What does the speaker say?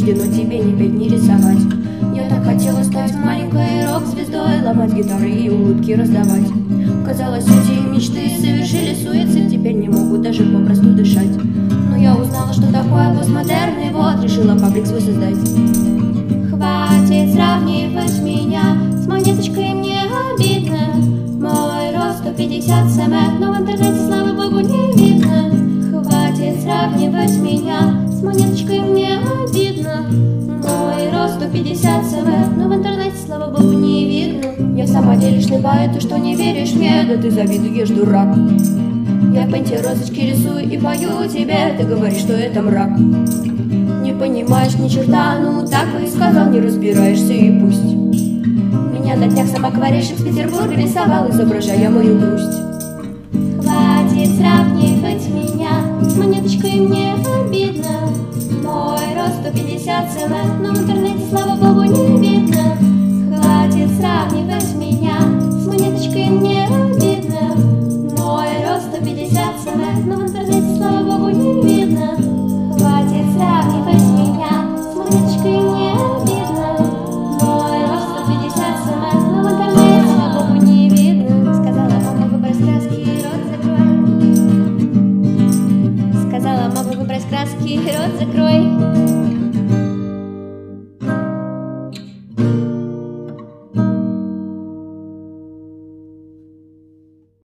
суждено тебе не петь, не рисовать. Я так хотела стать маленькой рок-звездой, ломать гитары и улыбки раздавать. Казалось, эти мечты совершили суицид, теперь не могут даже попросту дышать. Но я узнала, что такое постмодерн, и вот решила паблик свой создать. Хватит сравнивать меня с монеточкой, мне обидно. Мой рост 150 см, но в интернете, слава богу, не видно. Хватит сравнивать меня с монеточкой, мне обидно. Мой рост 150 см, но в интернете, слава богу, не видно. Я в самом деле шлепаю, ты что не веришь мне? Да ты завидуешь, дурак. Я пенти розочки рисую и пою тебе, ты говоришь, что это мрак. Не понимаешь ни черта, ну так бы и сказал, не разбираешься и пусть. Меня на днях сам акварельщик с Петербурга рисовал, изображая мою грусть. Хватит сравнивать меня с монеточкой, мне обидно. Мой рост 150 см, но в интернете, слава богу, не видно. Хватит сравнивать меня с монеточкой, мне обидно. Мой рост 150 см, но в интернете, слава богу, не видно. Хватит сравнивать меня с монеточкой, мне обидно. Мой рост 150 см, но в интернете, слава богу, не видно. Сказала мама, выбрось краски и рот закрой. Сказала мама, выбрось краски и рот закрой.